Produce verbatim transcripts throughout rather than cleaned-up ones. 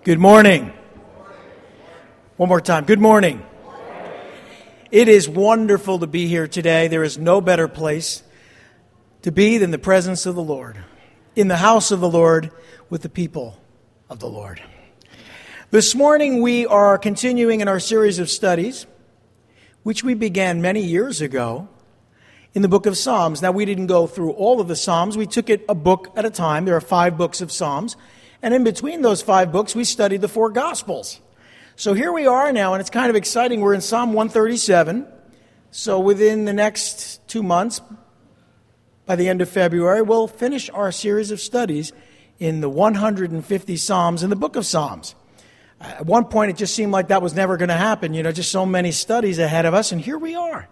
Good morning. One more time. Good morning. It is wonderful to be here today. There is no better place to be than the presence of the Lord, in the house of the Lord, with the people of the Lord. This morning we are continuing in our series of studies, which we began many years ago in the book of Psalms. Now, we didn't go through all of the Psalms. We took it a book at a time. There are five books of Psalms. And in between those five books, we studied the four Gospels. So here we are now, and it's kind of exciting. We're in Psalm one thirty-seven. So within the next two months, by the end of February, we'll finish our series of studies in the one hundred fifty Psalms in the book of Psalms. At one point, it just seemed like that was never going to happen. You know, just so many studies ahead of us, and here we are.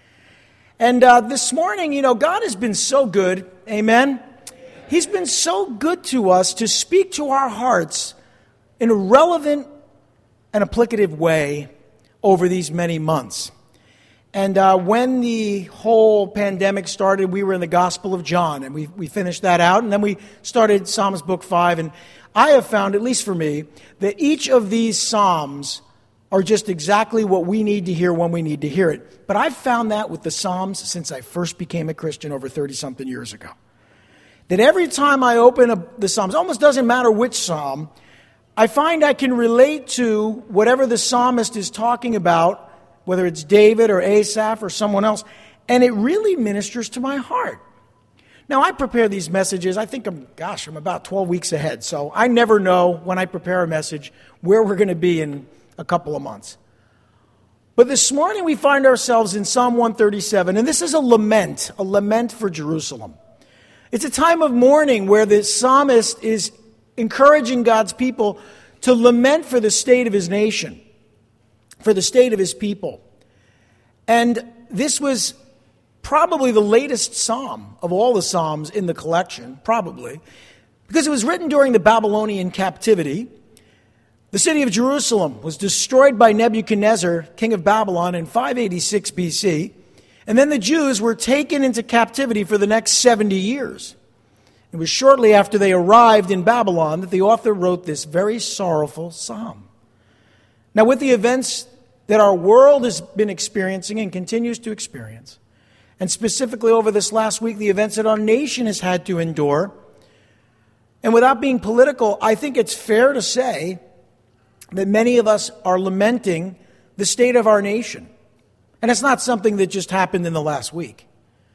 And uh, this morning, you know, God has been so good. Amen? He's been so good to us to speak to our hearts in a relevant and applicative way over these many months. And uh, when the whole pandemic started, we were in the Gospel of John, and we we finished that out, and then we started Psalms book five. And I have found, at least for me, that each of these Psalms are just exactly what we need to hear when we need to hear it. But I've found that with the Psalms since I first became a Christian over thirty-something years ago. That every time I open up the Psalms, it almost doesn't matter which Psalm, I find I can relate to whatever the psalmist is talking about, whether it's David or Asaph or someone else, and it really ministers to my heart. Now, I prepare these messages, I think, I'm, gosh, I'm about twelve weeks ahead, so I never know when I prepare a message where we're going to be in a couple of months. But this morning we find ourselves in Psalm one thirty-seven, and this is a lament, a lament for Jerusalem. It's a time of mourning where the psalmist is encouraging God's people to lament for the state of his nation, for the state of his people. And this was probably the latest psalm of all the psalms in the collection, probably, because it was written during the Babylonian captivity. The city of Jerusalem was destroyed by Nebuchadnezzar, king of Babylon, in five eighty-six B C, and then the Jews were taken into captivity for the next seventy years. It was shortly after they arrived in Babylon that the author wrote this very sorrowful psalm. Now, with the events that our world has been experiencing and continues to experience, and specifically over this last week, the events that our nation has had to endure, and without being political, I think it's fair to say that many of us are lamenting the state of our nation. And it's not something that just happened in the last week.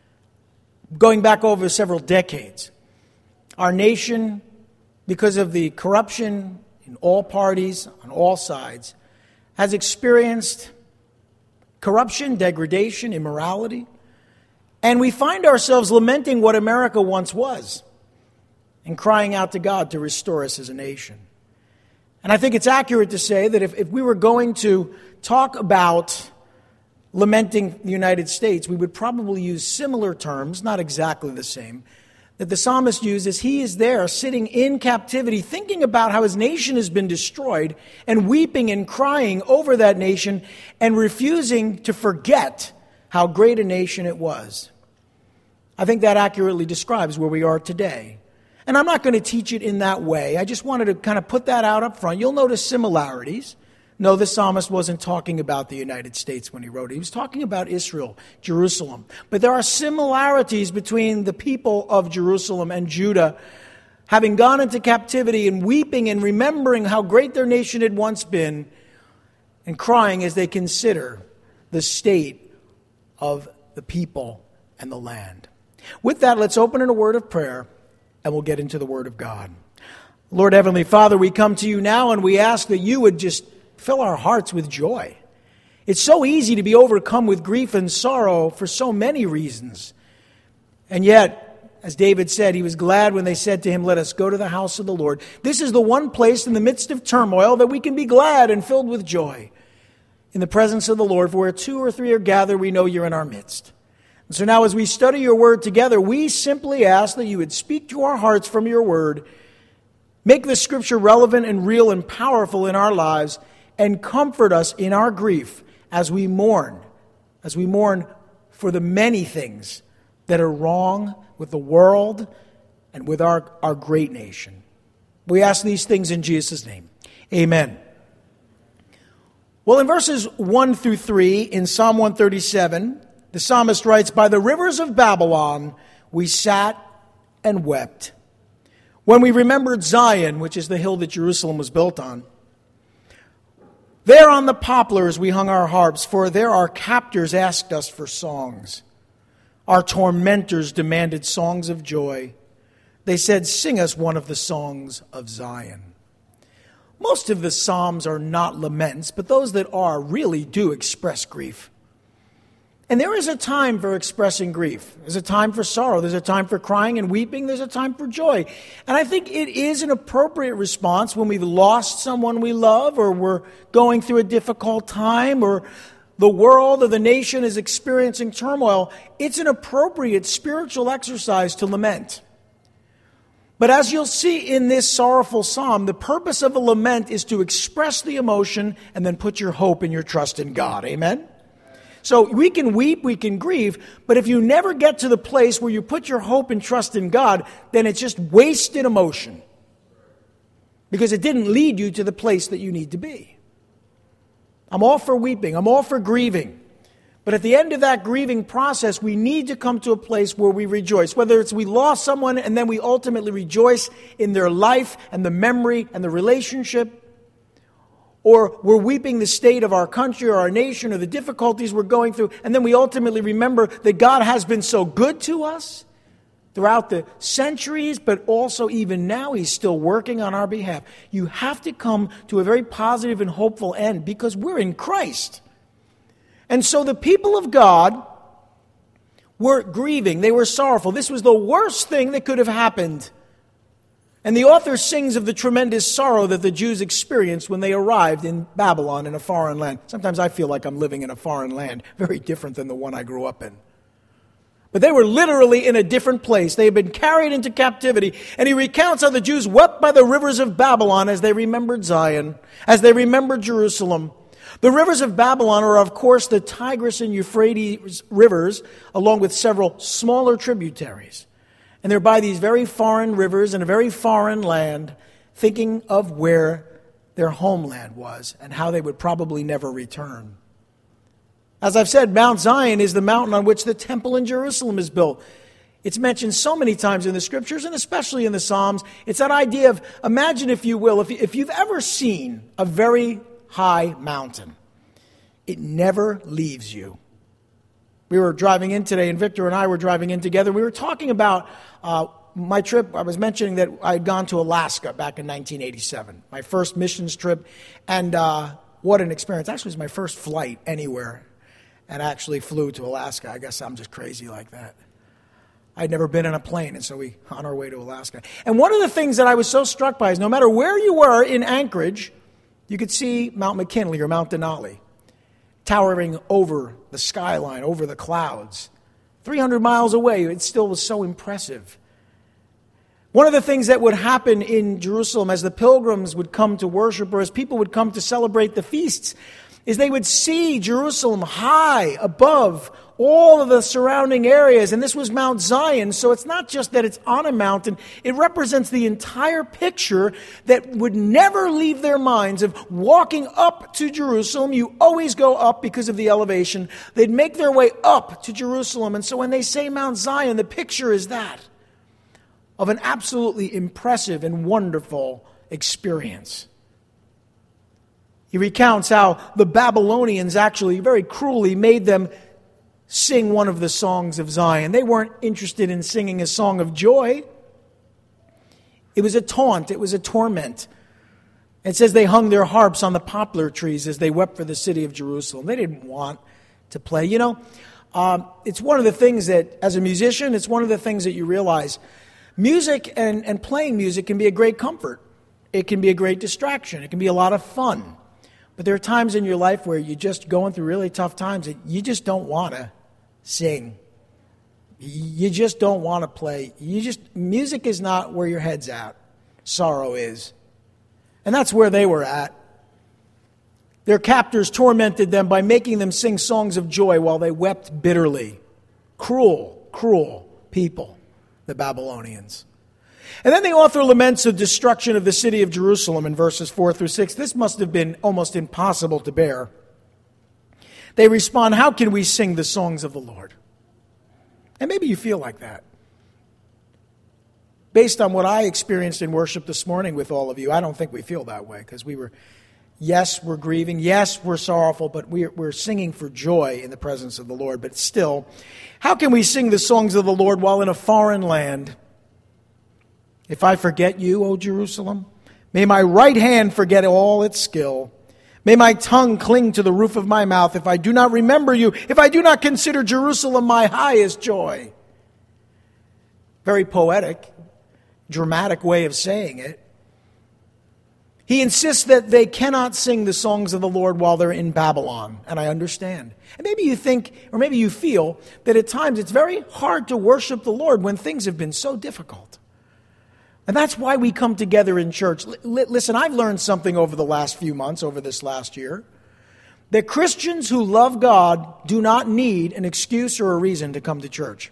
Going back over several decades, our nation, because of the corruption in all parties, on all sides, has experienced corruption, degradation, immorality. And we find ourselves lamenting what America once was and crying out to God to restore us as a nation. And I think it's accurate to say that if, if we were going to talk about lamenting the United States, we would probably use similar terms, not exactly the same, that the psalmist uses. He is there sitting in captivity, thinking about how his nation has been destroyed and weeping and crying over that nation and refusing to forget how great a nation it was. I think that accurately describes where we are today. And I'm not going to teach it in that way. I just wanted to kind of put that out up front. You'll notice similarities. No, the psalmist wasn't talking about the United States when he wrote it. He was talking about Israel, Jerusalem. But there are similarities between the people of Jerusalem and Judah, having gone into captivity and weeping and remembering how great their nation had once been, and crying as they consider the state of the people and the land. With that, let's open in a word of prayer, and we'll get into the Word of God. Lord Heavenly Father, we come to you now, and we ask that you would just fill our hearts with joy. It's so easy to be overcome with grief and sorrow for so many reasons. And yet, as David said, he was glad when they said to him, "Let us go to the house of the Lord." This is the one place in the midst of turmoil that we can be glad and filled with joy. In the presence of the Lord, for where two or three are gathered, we know you're in our midst. And so now as we study your word together, we simply ask that you would speak to our hearts from your word, make the scripture relevant and real and powerful in our lives, and comfort us in our grief as we mourn, as we mourn for the many things that are wrong with the world and with our, our great nation. We ask these things in Jesus' name. Amen. Well, in verses one through three in Psalm one thirty-seven, the psalmist writes, "By the rivers of Babylon we sat and wept, when we remembered Zion, which is the hill that Jerusalem was built on. There on the poplars we hung our harps, for there our captors asked us for songs. Our tormentors demanded songs of joy. They said, 'Sing us one of the songs of Zion.'" Most of the psalms are not laments, but those that are really do express grief. And there is a time for expressing grief. There's a time for sorrow. There's a time for crying and weeping. There's a time for joy. And I think it is an appropriate response when we've lost someone we love, or we're going through a difficult time, or the world or the nation is experiencing turmoil. It's an appropriate spiritual exercise to lament. But as you'll see in this sorrowful psalm, the purpose of a lament is to express the emotion and then put your hope and your trust in God. Amen? So we can weep, we can grieve, but if you never get to the place where you put your hope and trust in God, then it's just wasted emotion, because it didn't lead you to the place that you need to be. I'm all for weeping, I'm all for grieving, but at the end of that grieving process, we need to come to a place where we rejoice, whether it's we lost someone and then we ultimately rejoice in their life and the memory and the relationship, or we're weeping the state of our country or our nation or the difficulties we're going through, and then we ultimately remember that God has been so good to us throughout the centuries, but also even now He's still working on our behalf. You have to come to a very positive and hopeful end, because we're in Christ. And so the people of God were grieving. They were sorrowful. This was the worst thing that could have happened. And the author sings of the tremendous sorrow that the Jews experienced when they arrived in Babylon, in a foreign land. Sometimes I feel like I'm living in a foreign land, very different than the one I grew up in. But they were literally in a different place. They had been carried into captivity. And he recounts how the Jews wept by the rivers of Babylon as they remembered Zion, as they remembered Jerusalem. The rivers of Babylon are, of course, the Tigris and Euphrates rivers, along with several smaller tributaries. And they're by these very foreign rivers in a very foreign land, thinking of where their homeland was and how they would probably never return. As I've said, Mount Zion is the mountain on which the temple in Jerusalem is built. It's mentioned so many times in the Scriptures, and especially in the Psalms. It's that idea of, imagine if you will, if, if you've ever seen a very high mountain, it never leaves you. We were driving in today, and Victor and I were driving in together. We were talking about uh, my trip. I was mentioning that I had gone to Alaska back in nineteen eighty-seven, my first missions trip, and uh, what an experience. Actually, it was my first flight anywhere, and I actually flew to Alaska. I guess I'm just crazy like that. I'd never been in a plane, and so we on our way to Alaska. And one of the things that I was so struck by is no matter where you were in Anchorage, you could see Mount McKinley or Mount Denali towering over the skyline, over the clouds. three hundred miles away, it still was so impressive. One of the things that would happen in Jerusalem as the pilgrims would come to worship, or as people would come to celebrate the feasts, is they would see Jerusalem high above all of the surrounding areas. And this was Mount Zion, so it's not just that it's on a mountain. It represents the entire picture that would never leave their minds of walking up to Jerusalem. You always go up because of the elevation. They'd make their way up to Jerusalem. And so when they say Mount Zion, the picture is that of an absolutely impressive and wonderful experience. He recounts how the Babylonians actually very cruelly made them sing one of the songs of Zion. They weren't interested in singing a song of joy. It was a taunt. It was a torment. It says they hung their harps on the poplar trees as they wept for the city of Jerusalem. They didn't want to play. You know, um, it's one of the things that, as a musician, it's one of the things that you realize. Music and, and playing music can be a great comfort. It can be a great distraction. It can be a lot of fun. But there are times in your life where you're just going through really tough times that you just don't want to sing. You just don't want to play. You just music is not where your head's at. Sorrow is. And that's where they were at. Their captors tormented them by making them sing songs of joy while they wept bitterly. Cruel, cruel people, the Babylonians. And then the author laments the destruction of the city of Jerusalem in verses four through six. This must have been almost impossible to bear. They respond, how can we sing the songs of the Lord? And maybe you feel like that. Based on what I experienced in worship this morning with all of you, I don't think we feel that way, because we were, yes, we're grieving, yes, we're sorrowful, but we're, we're singing for joy in the presence of the Lord. But still, how can we sing the songs of the Lord while in a foreign land? If I forget you, O Jerusalem, may my right hand forget all its skill. May my tongue cling to the roof of my mouth if I do not remember you, if I do not consider Jerusalem my highest joy. Very poetic, dramatic way of saying it. He insists that they cannot sing the songs of the Lord while they're in Babylon, and I understand. And maybe you think, or maybe you feel, that at times it's very hard to worship the Lord when things have been so difficult. And that's why we come together in church. L- listen, I've learned something over the last few months, over this last year, that Christians who love God do not need an excuse or a reason to come to church.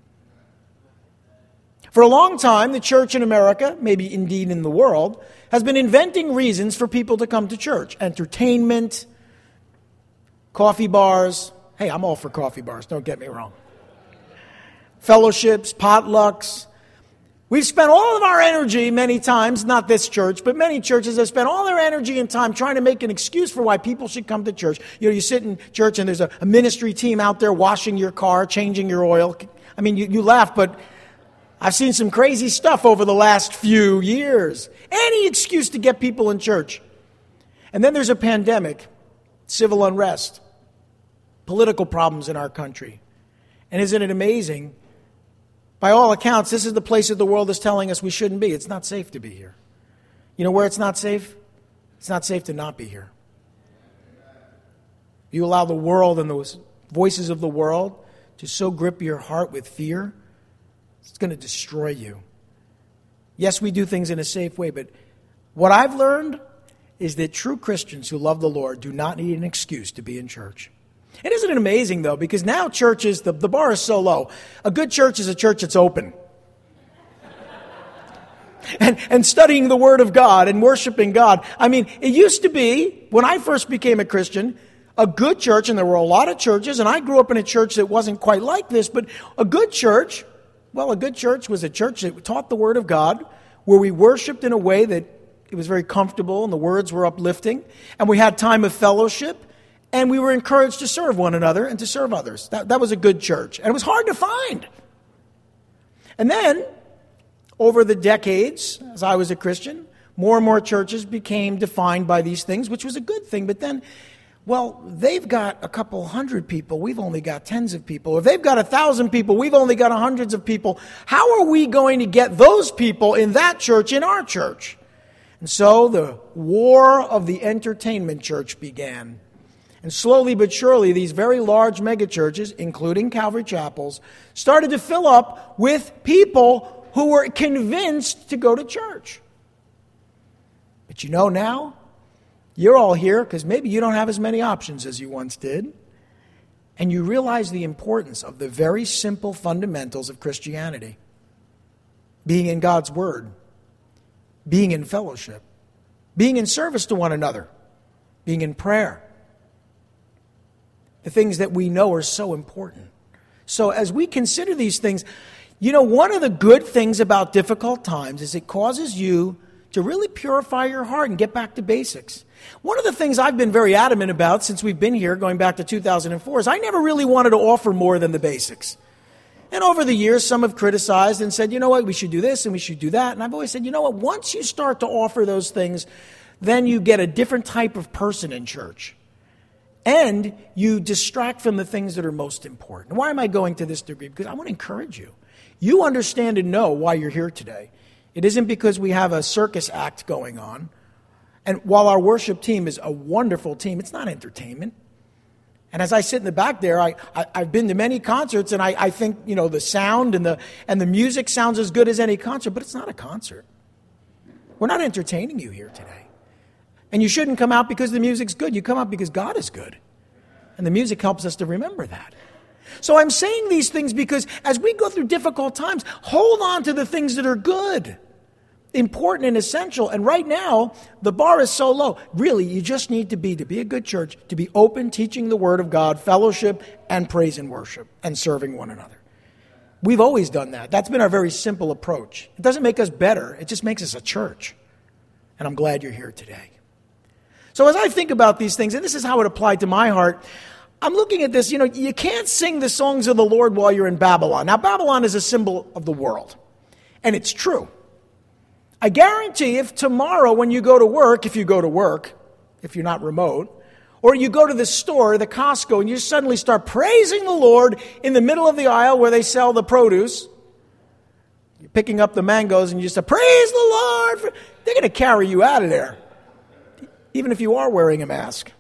For a long time, the church in America, maybe indeed in the world, has been inventing reasons for people to come to church. Entertainment, coffee bars. Hey, I'm all for coffee bars, don't get me wrong. Fellowships, potlucks. We've spent all of our energy many times, not this church, but many churches have spent all their energy and time trying to make an excuse for why people should come to church. You know, you sit in church and there's a, a ministry team out there washing your car, changing your oil. I mean, you, you laugh, but I've seen some crazy stuff over the last few years. Any excuse to get people in church. And then there's a pandemic, civil unrest, political problems in our country. And isn't it amazing? By all accounts, this is the place that the world is telling us we shouldn't be. It's not safe to be here. You know where it's not safe? It's not safe to not be here. You allow the world and those voices of the world to so grip your heart with fear, it's going to destroy you. Yes, we do things in a safe way, but what I've learned is that true Christians who love the Lord do not need an excuse to be in church. And isn't it amazing, though, because now churches, the, the bar is so low. A good church is a church that's open. and, and studying the Word of God and worshiping God. I mean, it used to be, when I first became a Christian, a good church, and there were a lot of churches, and I grew up in a church that wasn't quite like this, but a good church, well, a good church was a church that taught the Word of God, where we worshiped in a way that it was very comfortable and the words were uplifting, and we had time of fellowship. And we were encouraged to serve one another and to serve others. That, that was a good church. And it was hard to find. And then, over the decades, as I was a Christian, more and more churches became defined by these things, which was a good thing. But then, well, they've got a couple hundred people. We've only got tens of people. If they've got a thousand people, we've only got hundreds of people. How are we going to get those people in that church in our church? And so the war of the entertainment church began. And slowly but surely, these very large megachurches, including Calvary Chapels, started to fill up with people who were convinced to go to church. But you know now, you're all here because maybe you don't have as many options as you once did. And you realize the importance of the very simple fundamentals of Christianity. Being in God's Word, being in fellowship, being in service to one another, being in prayer. The things that we know are so important. So as we consider these things, you know, one of the good things about difficult times is it causes you to really purify your heart and get back to basics. One of the things I've been very adamant about since we've been here, going back to two thousand four, is I never really wanted to offer more than the basics. And over the years, some have criticized and said, you know what, we should do this and we should do that. And I've always said, you know what, once you start to offer those things, then you get a different type of person in church. And you distract from the things that are most important. Why am I going to this degree? Because I want to encourage you. You understand and know why you're here today. It isn't because we have a circus act going on. And while our worship team is a wonderful team, it's not entertainment. And as I sit in the back there, I, I, I've been to many concerts, and I, I think, you know, the sound and the and the music sounds as good as any concert, but it's not a concert. We're not entertaining you here today. And you shouldn't come out because the music's good. You come out because God is good. And the music helps us to remember that. So I'm saying these things because as we go through difficult times, hold on to the things that are good, important and essential. And right now, the bar is so low. Really, you just need to be, to be a good church, to be open, teaching the Word of God, fellowship, and praise and worship, and serving one another. We've always done that. That's been our very simple approach. It doesn't make us better. It just makes us a church. And I'm glad you're here today. So as I think about these things, and this is how it applied to my heart, I'm looking at this, you know, you can't sing the songs of the Lord while you're in Babylon. Now, Babylon is a symbol of the world. And it's true. I guarantee if tomorrow when you go to work, if you go to work, if you're not remote, or you go to the store, the Costco, and you suddenly start praising the Lord in the middle of the aisle where they sell the produce, you're picking up the mangoes and you just say, praise the Lord. They're going to carry you out of there, even if you are wearing a mask.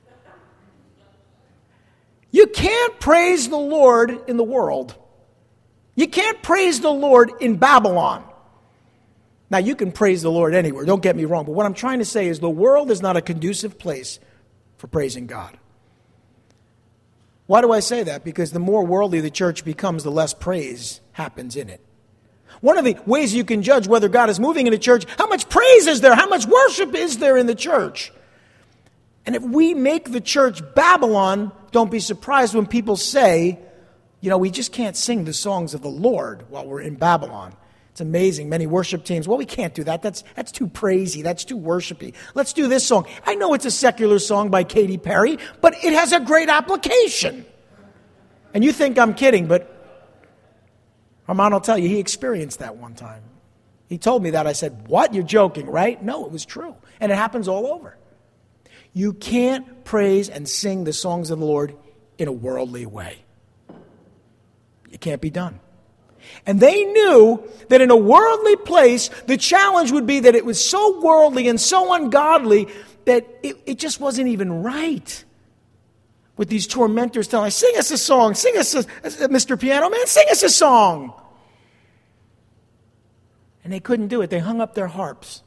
You can't praise the Lord in the world. You can't praise the Lord in Babylon. Now, you can praise the Lord anywhere, don't get me wrong, but what I'm trying to say is the world is not a conducive place for praising God. Why do I say that? Because the more worldly the church becomes, the less praise happens in it. One of the ways you can judge whether God is moving in a church, how much praise is there? How much worship is there in the church? And if we make the church Babylon, don't be surprised when people say, you know, we just can't sing the songs of the Lord while we're in Babylon. It's amazing. Many worship teams, well, we can't do that. That's that's too praisey. That's too worshipy. Let's do this song. I know it's a secular song by Katy Perry, but it has a great application. And you think I'm kidding, but Armand will tell you, he experienced that one time. He told me that. I said, what? You're joking, right? No, it was true. And it happens all over. You can't praise and sing the songs of the Lord in a worldly way. It can't be done. And they knew that in a worldly place, the challenge would be that it was so worldly and so ungodly that it, it just wasn't even right. With these tormentors telling us, sing us a song, sing us a, Mister Piano Man, sing us a song. And they couldn't do it. They hung up their harps.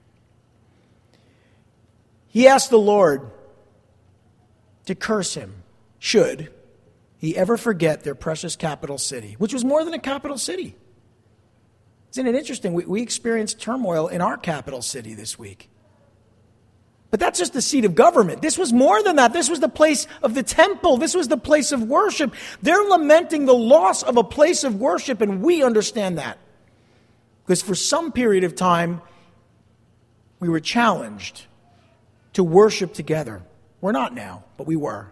He asked the Lord to curse him, should he ever forget their precious capital city, which was more than a capital city. Isn't it interesting? We, we experienced turmoil in our capital city this week. But that's just the seat of government. This was more than that. This was the place of the temple. This was the place of worship. They're lamenting the loss of a place of worship, and we understand that. Because for some period of time, we were challenged to worship together. We're not now, but we were.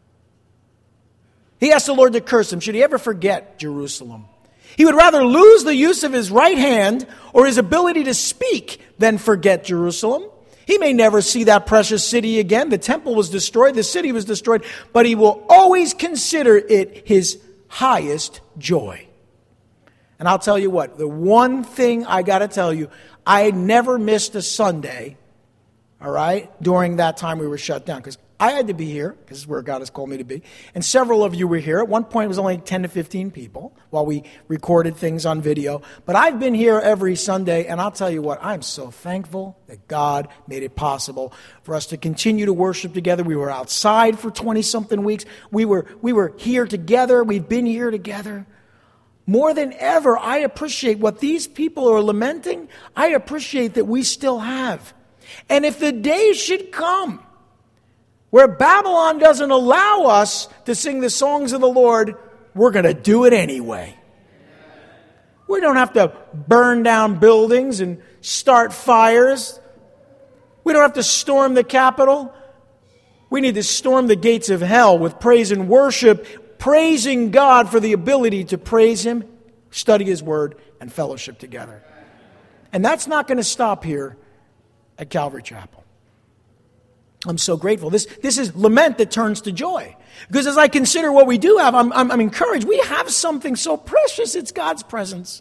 He asked the Lord to curse him. Should he ever forget Jerusalem? He would rather lose the use of his right hand or his ability to speak than forget Jerusalem. He may never see that precious city again. The temple was destroyed. The city was destroyed. But he will always consider it his highest joy. And I'll tell you what, the one thing I got to tell you, I never missed a Sunday, all right, during that time we were shut down. Because I had to be here, because this is where God has called me to be. And several of you were here. At one point, it was only ten to fifteen people while we recorded things on video. But I've been here every Sunday, and I'll tell you what, I'm so thankful that God made it possible for us to continue to worship together. We were outside for twenty-something weeks. We were, we were here together. We've been here together. More than ever, I appreciate what these people are lamenting. I appreciate that we still have. And if the day should come where Babylon doesn't allow us to sing the songs of the Lord, we're going to do it anyway. We don't have to burn down buildings and start fires. We don't have to storm the Capitol. We need to storm the gates of hell with praise and worship, praising God for the ability to praise Him, study His Word, and fellowship together. And that's not going to stop here at Calvary Chapel. I'm so grateful. This, this is lament that turns to joy. Because as I consider what we do have, I'm, I'm, I'm encouraged. We have something so precious. It's God's presence.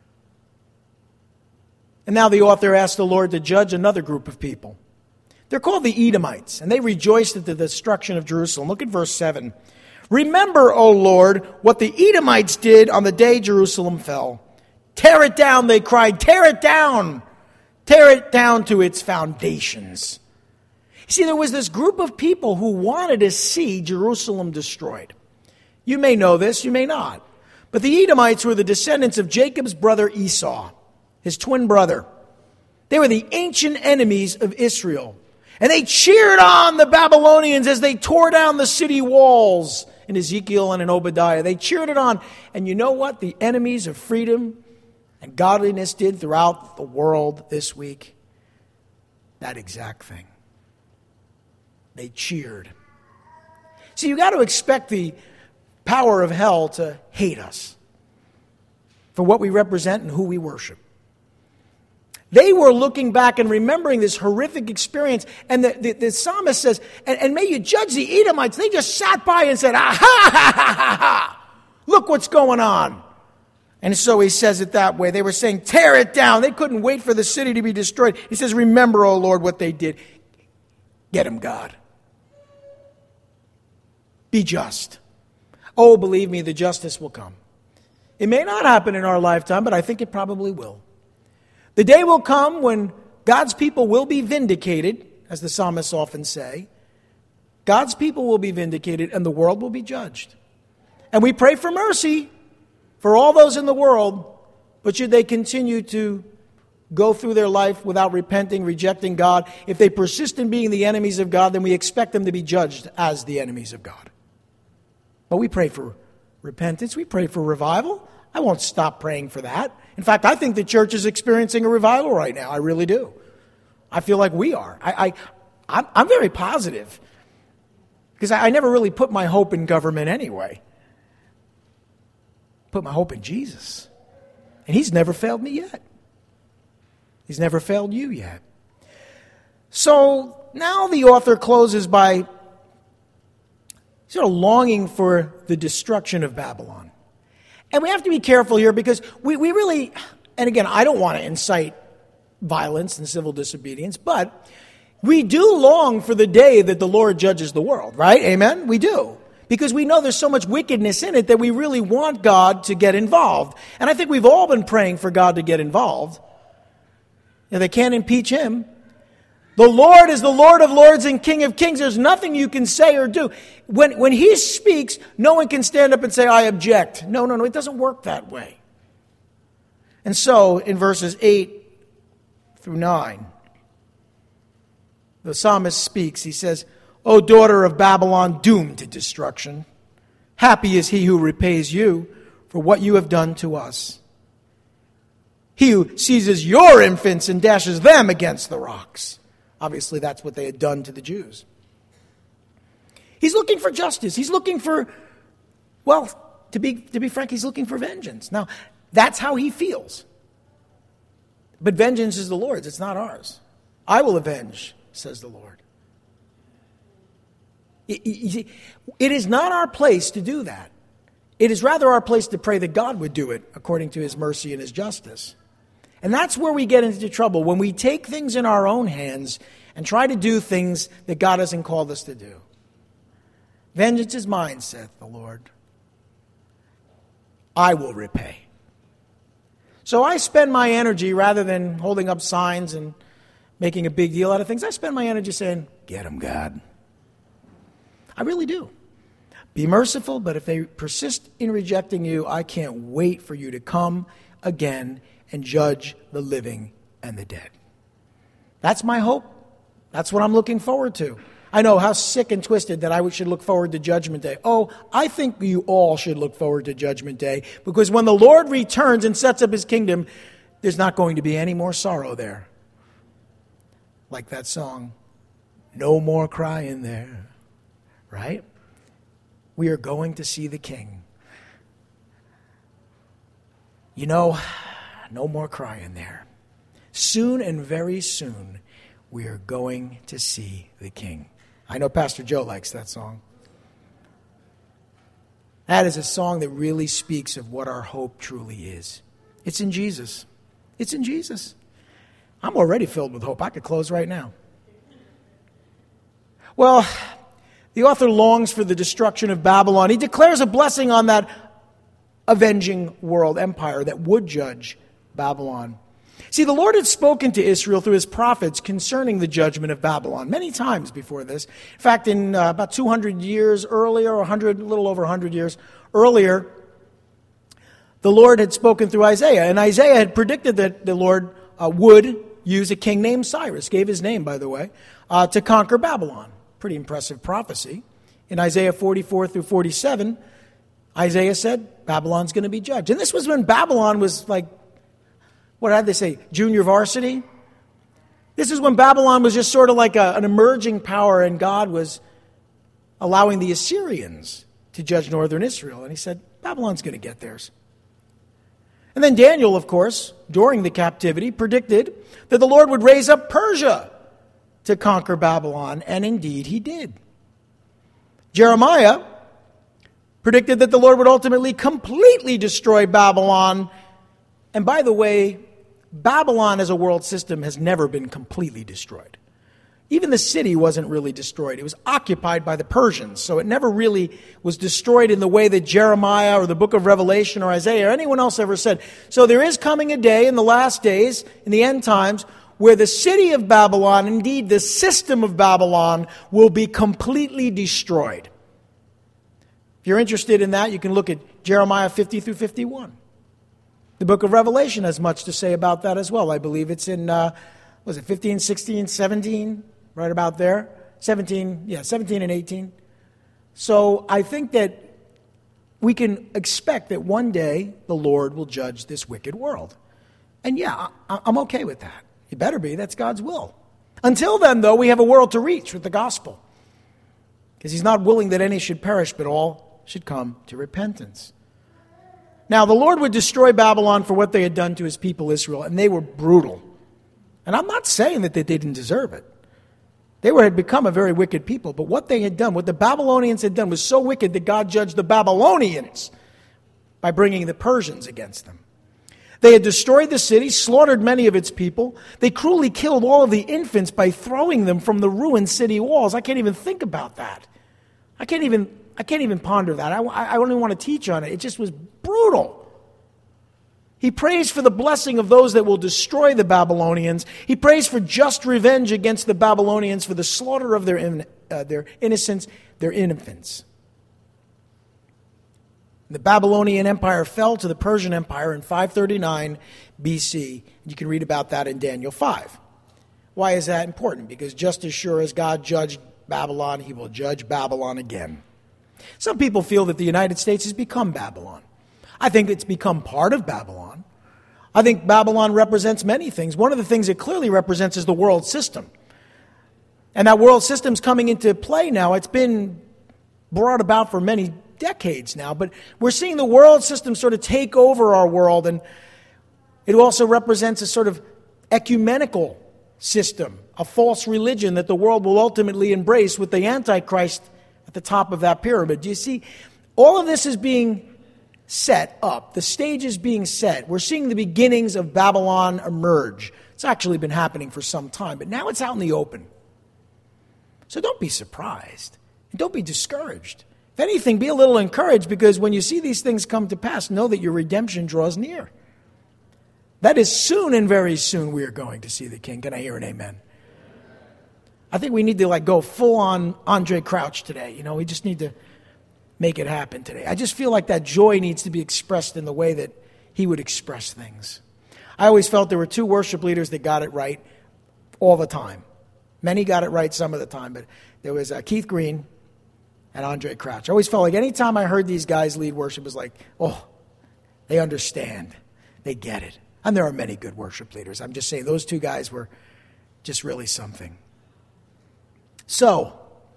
And now the author asks the Lord to judge another group of people. They're called the Edomites, and they rejoiced at the destruction of Jerusalem. Look at verse seven. Remember, O Lord, what the Edomites did on the day Jerusalem fell. Tear it down, they cried. Tear it down. Tear it down to its foundations. See, there was this group of people who wanted to see Jerusalem destroyed. You may know this, you may not. But the Edomites were the descendants of Jacob's brother Esau, his twin brother. They were the ancient enemies of Israel. And they cheered on the Babylonians as they tore down the city walls in Ezekiel and in Obadiah. They cheered it on. And you know what the enemies of freedom and godliness did throughout the world this week? That exact thing. They cheered. See, you got to expect the power of hell to hate us for what we represent and who we worship. They were looking back and remembering this horrific experience. And the, the, the psalmist says, and, and may you judge the Edomites. They just sat by and said, ah, ha, ha, ha, ha, ha. Look what's going on. And so he says it that way. They were saying, tear it down. They couldn't wait for the city to be destroyed. He says, remember, O Lord, what they did. Get them, God. Be just. Oh, believe me, the justice will come. It may not happen in our lifetime, but I think it probably will. The day will come when God's people will be vindicated, as the psalmists often say. God's people will be vindicated and the world will be judged. And we pray for mercy for all those in the world, but should they continue to go through their life without repenting, rejecting God, if they persist in being the enemies of God, then we expect them to be judged as the enemies of God. But we pray for repentance. We pray for revival. I won't stop praying for that. In fact, I think the church is experiencing a revival right now. I really do. I feel like we are. I, I, I'm, I'm very positive because I, I never really put my hope in government anyway. Put my hope in Jesus. And he's never failed me yet. He's never failed you yet. So now the author closes by sort of longing for the destruction of Babylon. And we have to be careful here because we, we really, and again, I don't want to incite violence and civil disobedience, but we do long for the day that the Lord judges the world, right? Amen? We do. Because we know there's so much wickedness in it that we really want God to get involved. And I think we've all been praying for God to get involved. You know, they can't impeach him. The Lord is the Lord of lords and King of kings. There's nothing you can say or do. When, when he speaks, no one can stand up and say, I object. No, no, no, it doesn't work that way. And so, in verses eight through nine, the psalmist speaks. He says, O daughter of Babylon, doomed to destruction, happy is he who repays you for what you have done to us. He who seizes your infants and dashes them against the rocks. Obviously, that's what they had done to the Jews. He's looking for justice. He's looking for, well, to be, to be frank, he's looking for vengeance. Now, that's how he feels. But vengeance is the Lord's. It's not ours. I will avenge, says the Lord. It is not our place to do that. It is rather our place to pray that God would do it according to his mercy and his justice. And that's where we get into trouble, when we take things in our own hands and try to do things that God hasn't called us to do. Vengeance is mine, saith the Lord. I will repay. So I spend my energy, rather than holding up signs and making a big deal out of things, I spend my energy saying, get them, God. I really do. Be merciful, but if they persist in rejecting you, I can't wait for you to come again and judge the living and the dead. That's my hope. That's what I'm looking forward to. I know how sick and twisted that I should look forward to Judgment Day. Oh, I think you all should look forward to Judgment Day, because when the Lord returns and sets up his kingdom, there's not going to be any more sorrow there. Like that song, no more crying there, right? We are going to see the King. You know, no more crying there. Soon and very soon, we are going to see the King. I know Pastor Joe likes that song. That is a song that really speaks of what our hope truly is. It's in Jesus. It's in Jesus. I'm already filled with hope. I could close right now. Well, the author longs for the destruction of Babylon. He declares a blessing on that avenging world empire that would judge Babylon. See, the Lord had spoken to Israel through his prophets concerning the judgment of Babylon many times before this. In fact, in uh, about two hundred years earlier, or one hundred, a little over one hundred years earlier, the Lord had spoken through Isaiah. And Isaiah had predicted that the Lord uh, would use a king named Cyrus, gave his name, by the way, uh, to conquer Babylon. Pretty impressive prophecy. In Isaiah forty-four through forty-seven, Isaiah said, Babylon's going to be judged. And this was when Babylon was like, what had they say, junior varsity? This is when Babylon was just sort of like a, an emerging power, and God was allowing the Assyrians to judge northern Israel. And he said, Babylon's going to get theirs. And then Daniel, of course, during the captivity, predicted that the Lord would raise up Persia to conquer Babylon, and indeed he did. Jeremiah predicted that the Lord would ultimately completely destroy Babylon. And by the way, Babylon as a world system has never been completely destroyed. Even the city wasn't really destroyed. It was occupied by the Persians, so it never really was destroyed in the way that Jeremiah or the book of Revelation or Isaiah or anyone else ever said. So there is coming a day in the last days, in the end times, where the city of Babylon, indeed the system of Babylon, will be completely destroyed. If you're interested in that, you can look at Jeremiah fifty through fifty-one. The book of Revelation has much to say about that as well. I believe it's in, uh, was it fifteen, sixteen, seventeen, right about there? seventeen, yeah, seventeen and eighteen. So I think that we can expect that one day the Lord will judge this wicked world. And yeah, I, I'm okay with that. It better be. That's God's will. Until then, though, we have a world to reach with the gospel. Because he's not willing that any should perish, but all should come to repentance. Now, the Lord would destroy Babylon for what they had done to his people Israel, and they were brutal. And I'm not saying that they didn't deserve it. They were, had become a very wicked people, but what they had done, what the Babylonians had done, was so wicked that God judged the Babylonians by bringing the Persians against them. They had destroyed the city, slaughtered many of its people. They cruelly killed all of the infants by throwing them from the ruined city walls. I can't even think about that. I can't even, I can't even ponder that. I, I don't even want to teach on it. It just was brutal. He prays for the blessing of those that will destroy the Babylonians. He prays for just revenge against the Babylonians for the slaughter of their, in, uh, their innocents, their infants. The Babylonian Empire fell to the Persian Empire in five thirty-nine B C. You can read about that in Daniel five. Why is that important? Because just as sure as God judged Babylon, he will judge Babylon again. Some people feel that the United States has become Babylon. I think it's become part of Babylon. I think Babylon represents many things. One of the things it clearly represents is the world system. And that world system's coming into play now. It's been brought about for many decades now, but we're seeing the world system sort of take over our world, and it also represents a sort of ecumenical system, a false religion that the world will ultimately embrace with the Antichrist at the top of that pyramid. Do you see? All of this is being set up. The stage is being set. We're seeing the beginnings of Babylon emerge. It's actually been happening for some time, but now it's out in the open. So don't be surprised, and don't be discouraged. If anything, be a little encouraged, because when you see these things come to pass, know that your redemption draws near. That is soon, and very soon we are going to see the King. Can I hear an amen? I think we need to like go full on Andre Crouch today. You know, we just need to make it happen today. I just feel like that joy needs to be expressed in the way that he would express things. I always felt there were two worship leaders that got it right all the time. Many got it right some of the time, but there was uh, Keith Green and Andre Crouch. I always felt like any time I heard these guys lead worship, it was like, oh, they understand. They get it. And there are many good worship leaders. I'm just saying those two guys were just really something. So,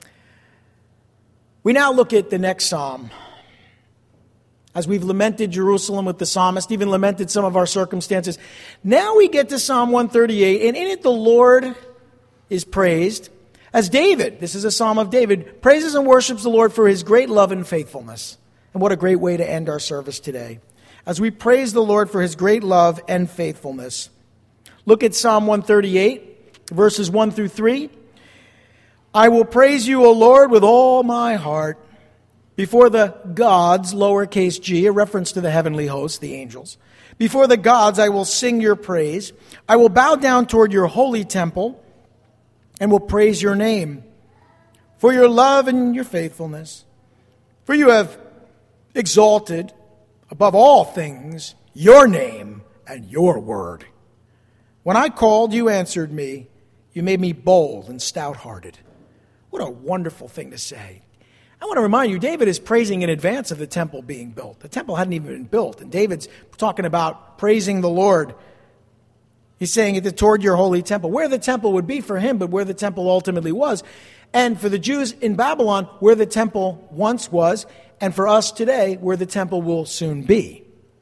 we now look at the next psalm. As we've lamented Jerusalem with the psalmist, even lamented some of our circumstances. Now we get to Psalm one thirty-eight, and in it the Lord is praised. As David, this is a psalm of David, praises and worships the Lord for his great love and faithfulness. And what a great way to end our service today. As we praise the Lord for his great love and faithfulness. Look at Psalm one thirty-eight, verses one through three. I will praise you, O Lord, with all my heart. Before the gods, lowercase g, a reference to the heavenly hosts, the angels. Before the gods I will sing your praise. I will bow down toward your holy temple and will praise your name for your love and your faithfulness. For you have exalted above all things your name and your word. When I called, you answered me. You made me bold and stout-hearted. What a wonderful thing to say. I want to remind you, David is praising in advance of the temple being built. The temple hadn't even been built, and David's talking about praising the Lord. He's saying it toward your holy temple, where the temple would be for him, but where the temple ultimately was. And for the Jews in Babylon, where the temple once was, and for us today, where the temple will soon be.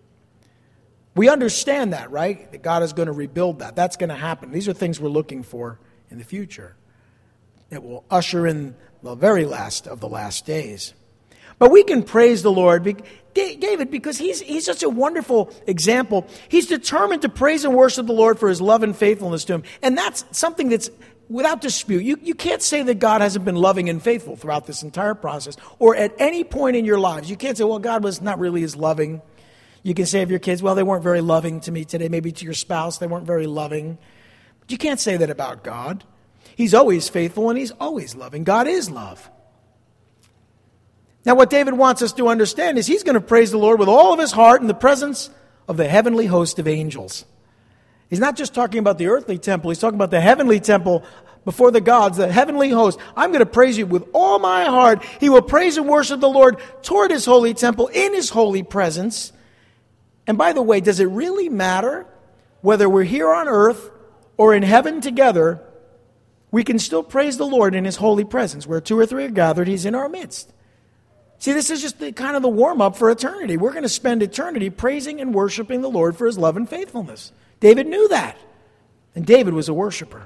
We understand that, right? That God is going to rebuild that. That's going to happen. These are things we're looking for in the future. It will usher in the very last of the last days. But we can praise the Lord, David, because he's, he's such a wonderful example. He's determined to praise and worship the Lord for his love and faithfulness to him. And that's something that's without dispute. You, you can't say that God hasn't been loving and faithful throughout this entire process, or at any point in your lives. You can't say, well, God was not really as loving. You can say of your kids, well, they weren't very loving to me today. Maybe to your spouse, they weren't very loving. But you can't say that about God. He's always faithful and he's always loving. God is love. Now, what David wants us to understand is he's going to praise the Lord with all of his heart in the presence of the heavenly host of angels. He's not just talking about the earthly temple. He's talking about the heavenly temple before the gods, the heavenly host. I'm going to praise you with all my heart. He will praise and worship the Lord toward his holy temple in his holy presence. And by the way, does it really matter whether we're here on earth or in heaven together? We can still praise the Lord in his holy presence. Where two or three are gathered, he's in our midst. See, this is just the, kind of the warm-up for eternity. We're going to spend eternity praising and worshiping the Lord for his love and faithfulness. David knew that. And David was a worshiper.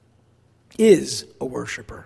Is a worshiper.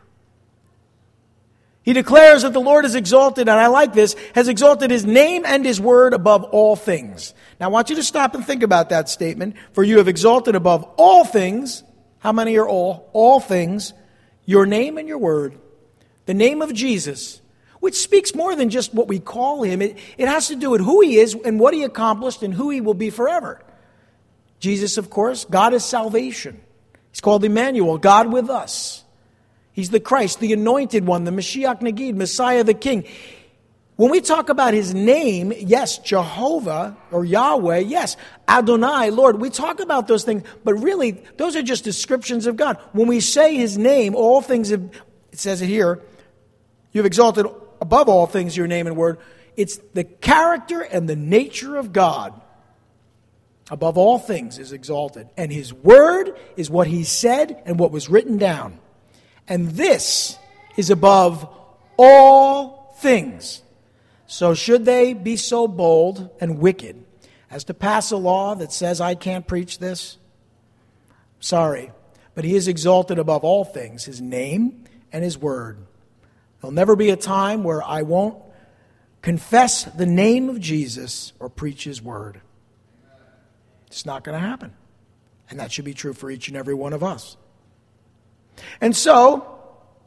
He declares that the Lord is exalted, and I like this, has exalted his name and his word above all things. Now I want you to stop and think about that statement. For you have exalted above all things. How many are all? All things. Your name and your word. The name of Jesus, which speaks more than just what we call him. It, it has to do with who he is and what he accomplished and who he will be forever. Jesus, of course, God is salvation. He's called Emmanuel, God with us. He's the Christ, the anointed one, the Mashiach Nagid, Messiah the King. When we talk about his name, yes, Jehovah or Yahweh, yes, Adonai, Lord, we talk about those things, but really, those are just descriptions of God. When we say his name, all things, have, it says it here, you've exalted above all things your name and word. It's the character and the nature of God. Above all things is exalted. And his word is what he said and what was written down. And this is above all things. So should they be so bold and wicked as to pass a law that says I can't preach this? Sorry, but he is exalted above all things, his name and his word. There'll never be a time where I won't confess the name of Jesus or preach his word. It's not going to happen. And that should be true for each and every one of us. And so,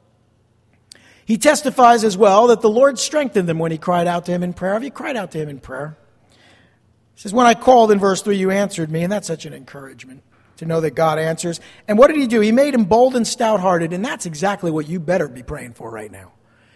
he testifies as well that the Lord strengthened them when he cried out to him in prayer. Have you cried out to him in prayer? He says, when I called in verse three, you answered me. And that's such an encouragement to know that God answers. And what did he do? He made him bold and stout-hearted. And that's exactly what you better be praying for right now.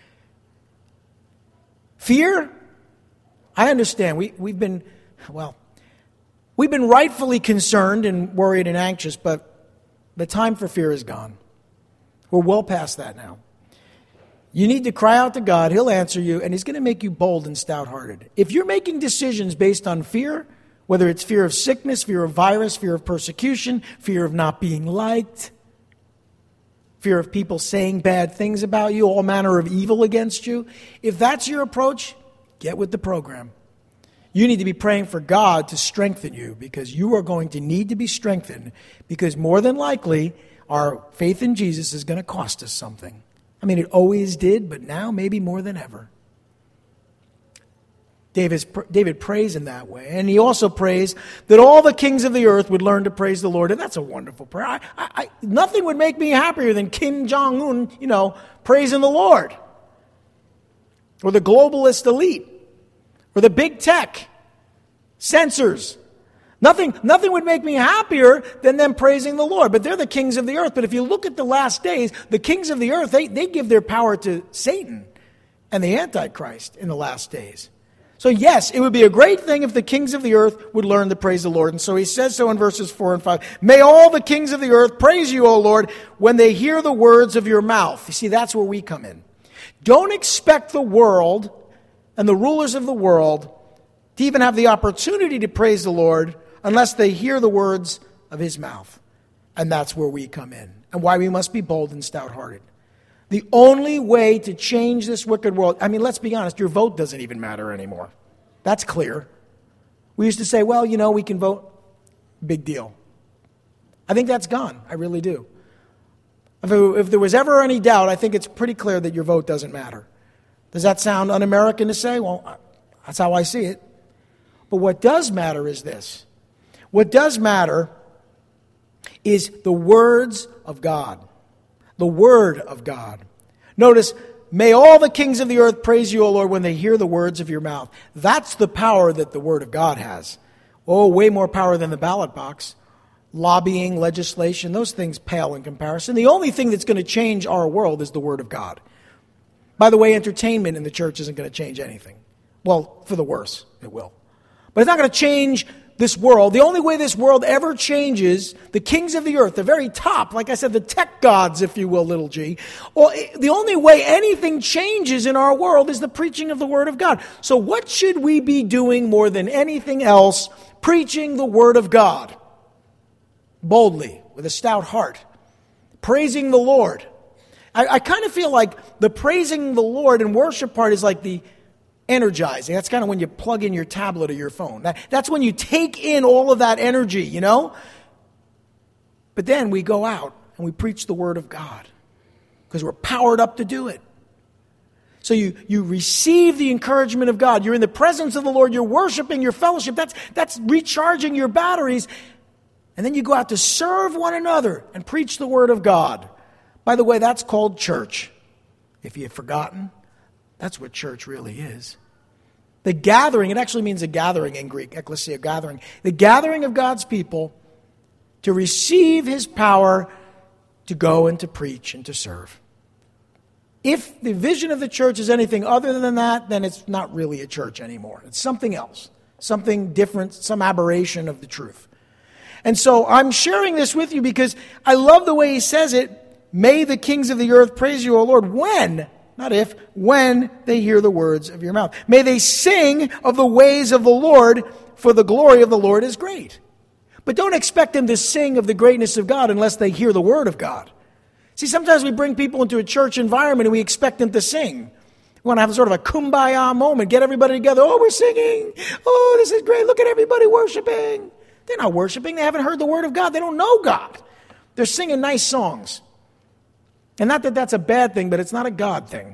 Fear? I understand. We, we've been, well, we've been rightfully concerned and worried and anxious, but the time for fear is gone. We're well past that now. You need to cry out to God. He'll answer you, and he's going to make you bold and stout-hearted. If you're making decisions based on fear, whether it's fear of sickness, fear of virus, fear of persecution, fear of not being liked, fear of people saying bad things about you, all manner of evil against you, if that's your approach, get with the program. You need to be praying for God to strengthen you, because you are going to need to be strengthened, because more than likely, our faith in Jesus is going to cost us something. I mean, it always did, but now maybe more than ever. David's, David prays in that way. And he also prays that all the kings of the earth would learn to praise the Lord. And that's a wonderful prayer. I, I, I, nothing would make me happier than Kim Jong-un, you know, praising the Lord. Or the globalist elite. Or the big tech. Censors. Nothing, nothing would make me happier than them praising the Lord. But they're the kings of the earth. But if you look at the last days, the kings of the earth, they, they give their power to Satan and the Antichrist in the last days. So yes, it would be a great thing if the kings of the earth would learn to praise the Lord. And so he says so in verses four and five. May all the kings of the earth praise you, O Lord, when they hear the words of your mouth. You see, that's where we come in. Don't expect the world and the rulers of the world to even have the opportunity to praise the Lord unless they hear the words of his mouth. And that's where we come in, and why we must be bold and stout-hearted. The only way to change this wicked world, I mean, let's be honest, your vote doesn't even matter anymore. That's clear. We used to say, well, you know, we can vote. Big deal. I think that's gone. I really do. If, it, if there was ever any doubt, I think it's pretty clear that your vote doesn't matter. Does that sound un-American to say? Well, that's how I see it. But what does matter is this. What does matter is the words of God. The word of God. Notice, may all the kings of the earth praise you, O Lord, when they hear the words of your mouth. That's the power that the word of God has. Oh, way more power than the ballot box. Lobbying, legislation, those things pale in comparison. The only thing that's going to change our world is the word of God. By the way, entertainment in the church isn't going to change anything. Well, for the worse, it will. But it's not going to change this world. The only way this world ever changes, the kings of the earth, the very top, like I said, the tech gods, if you will, little g, well, the only way anything changes in our world is the preaching of the word of God. So what should we be doing more than anything else? Preaching the word of God. Boldly, with a stout heart. Praising the Lord. I, I kind of feel like the praising the Lord and worship part is like the energizing. That's kind of when you plug in your tablet or your phone. That, that's when you take in all of that energy, you know? But then we go out and we preach the word of God because we're powered up to do it. So you, you receive the encouragement of God. You're in the presence of the Lord. You're worshiping your fellowship. That's, that's recharging your batteries. And then you go out to serve one another and preach the word of God. By the way, that's called church. If you've forgotten, that's what church really is. The gathering, it actually means a gathering in Greek, ecclesia, gathering. The gathering of God's people to receive his power to go and to preach and to serve. If the vision of the church is anything other than that, then it's not really a church anymore. It's something else, something different, some aberration of the truth. And so I'm sharing this with you because I love the way he says it. May the kings of the earth praise you, O Lord, when, not if, when they hear the words of your mouth. May they sing of the ways of the Lord, for the glory of the Lord is great. But don't expect them to sing of the greatness of God unless they hear the word of God. See, sometimes we bring people into a church environment and we expect them to sing. We want to have sort of a kumbaya moment, get everybody together. Oh, we're singing. Oh, this is great. Look at everybody worshiping. They're not worshiping. They haven't heard the word of God. They don't know God. They're singing nice songs. And not that that's a bad thing, but it's not a God thing.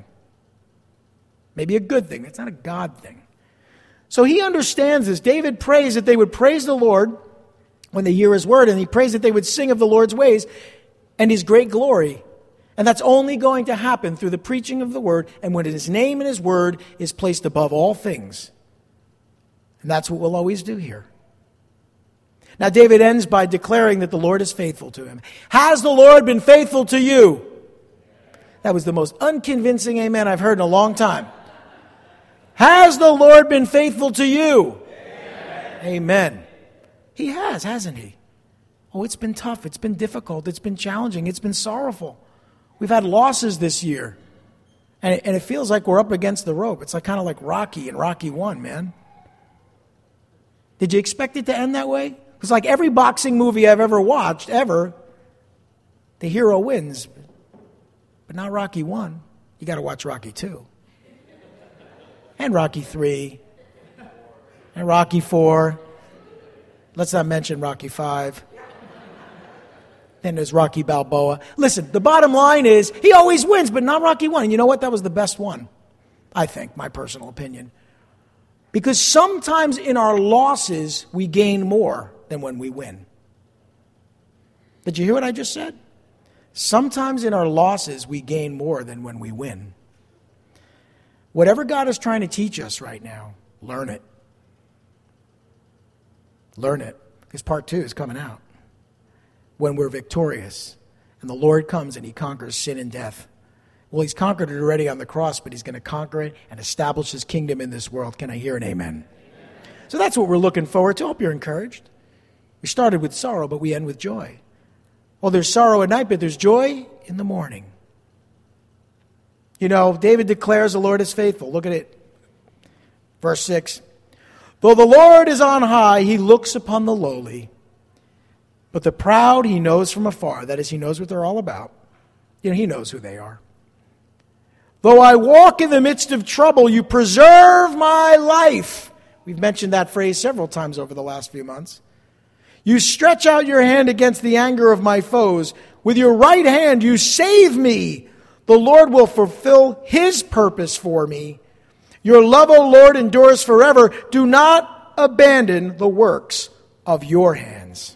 Maybe a good thing. It's not a God thing. So he understands this. David prays that they would praise the Lord when they hear his word, and he prays that they would sing of the Lord's ways and his great glory. And that's only going to happen through the preaching of the word and when his name and his word is placed above all things. And that's what we'll always do here. Now, David ends by declaring that the Lord is faithful to him. Has the Lord been faithful to you? That was the most unconvincing amen I've heard in a long time. Has the Lord been faithful to you? Amen. Amen. He has, hasn't he? Oh, it's been tough. It's been difficult. It's been challenging. It's been sorrowful. We've had losses this year. And it, and it feels like we're up against the rope. It's like kind of like Rocky and Rocky one, man. Did you expect it to end that way? It's like every boxing movie I've ever watched, ever, the hero wins. But not Rocky one. You got to watch Rocky two. And Rocky three. And Rocky four. Let's not mention Rocky five. Then there's Rocky Balboa. Listen, the bottom line is he always wins, but not Rocky one. And you know what? That was the best one, I think, my personal opinion. Because sometimes in our losses, we gain more than when we win. Did you hear what I just said? Sometimes in our losses, we gain more than when we win. Whatever God is trying to teach us right now, learn it. Learn it. Because part two is coming out. When we're victorious and the Lord comes and he conquers sin and death. Well, he's conquered it already on the cross, but he's going to conquer it and establish his kingdom in this world. Can I hear an amen? Amen. So that's what we're looking forward to. I hope you're encouraged. We started with sorrow, but we end with joy. Well, there's sorrow at night, but there's joy in the morning. You know, David declares the Lord is faithful. Look at it. Verse six. Though the Lord is on high, he looks upon the lowly. But the proud he knows from afar. That is, he knows what they're all about. You know, he knows who they are. Though I walk in the midst of trouble, you preserve my life. We've mentioned that phrase several times over the last few months. You stretch out your hand against the anger of my foes. With your right hand you save me. The Lord will fulfill his purpose for me. Your love, O Lord, endures forever. Do not abandon the works of your hands.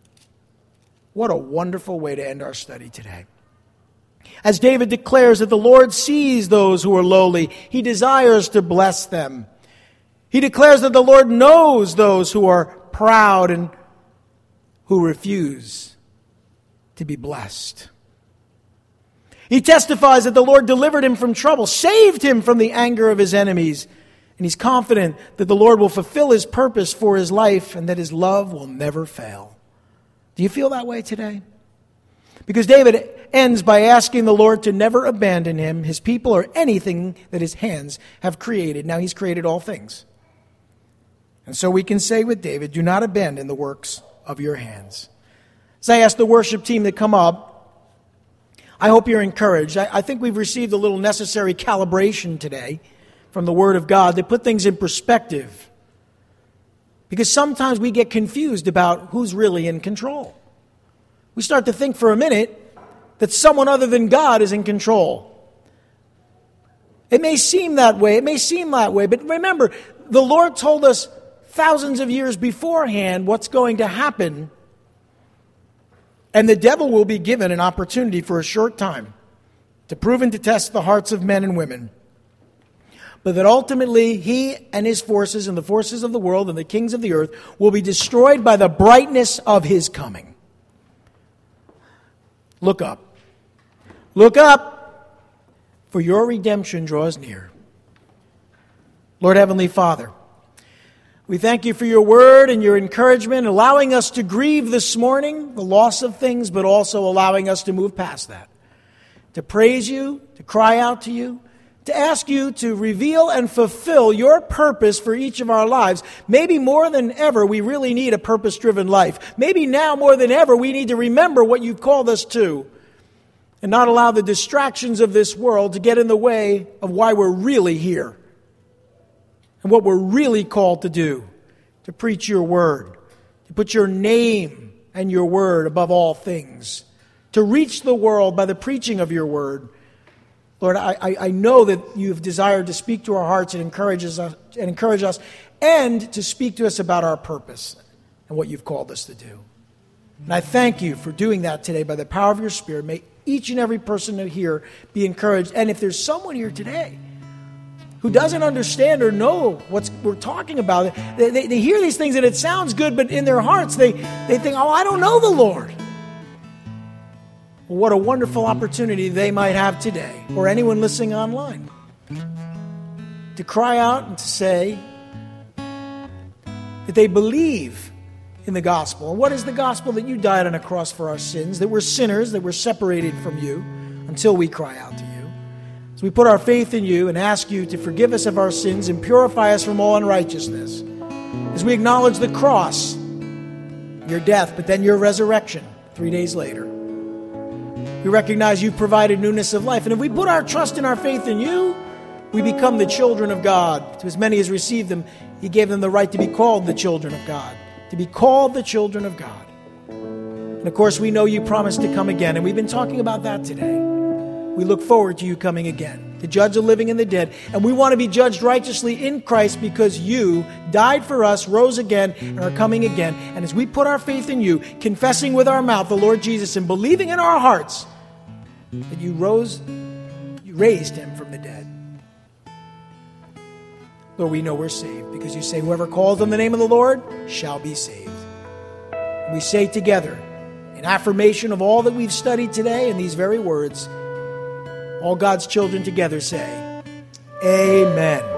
What a wonderful way to end our study today. As David declares that the Lord sees those who are lowly, he desires to bless them. He declares that the Lord knows those who are proud and who refuse to be blessed. He testifies that the Lord delivered him from trouble, saved him from the anger of his enemies, and he's confident that the Lord will fulfill his purpose for his life and that his love will never fail. Do you feel that way today? Because David ends by asking the Lord to never abandon him, his people, or anything that his hands have created. Now he's created all things. And so we can say with David, do not abandon the works of your hands. As I ask the worship team to come up, I hope you're encouraged. I, I think we've received a little necessary calibration today from the Word of God to put things in perspective. Because sometimes we get confused about who's really in control. We start to think for a minute that someone other than God is in control. It may seem that way, it may seem that way, but remember, the Lord told us thousands of years beforehand what's going to happen. And the devil will be given an opportunity for a short time to prove and to test the hearts of men and women. But that ultimately he and his forces and the forces of the world and the kings of the earth will be destroyed by the brightness of his coming. Look up. Look up, for your redemption draws near. Lord Heavenly Father, we thank you for your word and your encouragement, allowing us to grieve this morning, the loss of things, but also allowing us to move past that. To praise you, to cry out to you, to ask you to reveal and fulfill your purpose for each of our lives. Maybe more than ever, we really need a purpose-driven life. Maybe now more than ever, we need to remember what you've called us to and not allow the distractions of this world to get in the way of why we're really here and what we're really called to do, to preach your word, to put your name and your word above all things, to reach the world by the preaching of your word. Lord, I, I know that you've desired to speak to our hearts and encourages us, and encourage us, and to speak to us about our purpose and what you've called us to do. And I thank you for doing that today by the power of your Spirit. May each and every person here be encouraged. And if there's someone here today who doesn't understand or know what we're talking about, they, they, they hear these things and it sounds good, but in their hearts they, they think, oh, I don't know the Lord. What a wonderful opportunity they might have today, or anyone listening online, to cry out and to say that they believe in the gospel. And what is the gospel? That you died on a cross for our sins, that we're sinners, that we're separated from you until we cry out to you. So we put our faith in you and ask you to forgive us of our sins and purify us from all unrighteousness. As we acknowledge the cross, your death, but then your resurrection three days later. We recognize you've provided newness of life. And if we put our trust and our faith in you, we become the children of God. To as many as received them, he gave them the right to be called the children of God. To be called the children of God. And of course, we know you promised to come again. And we've been talking about that today. We look forward to you coming again, to judge the living and the dead. And we want to be judged righteously in Christ because you died for us, rose again, and are coming again. And as we put our faith in you, confessing with our mouth the Lord Jesus and believing in our hearts that you rose, you raised him from the dead. Lord, we know we're saved because you say whoever calls on the name of the Lord shall be saved. We say together, in affirmation of all that we've studied today in these very words, all God's children together say, Amen.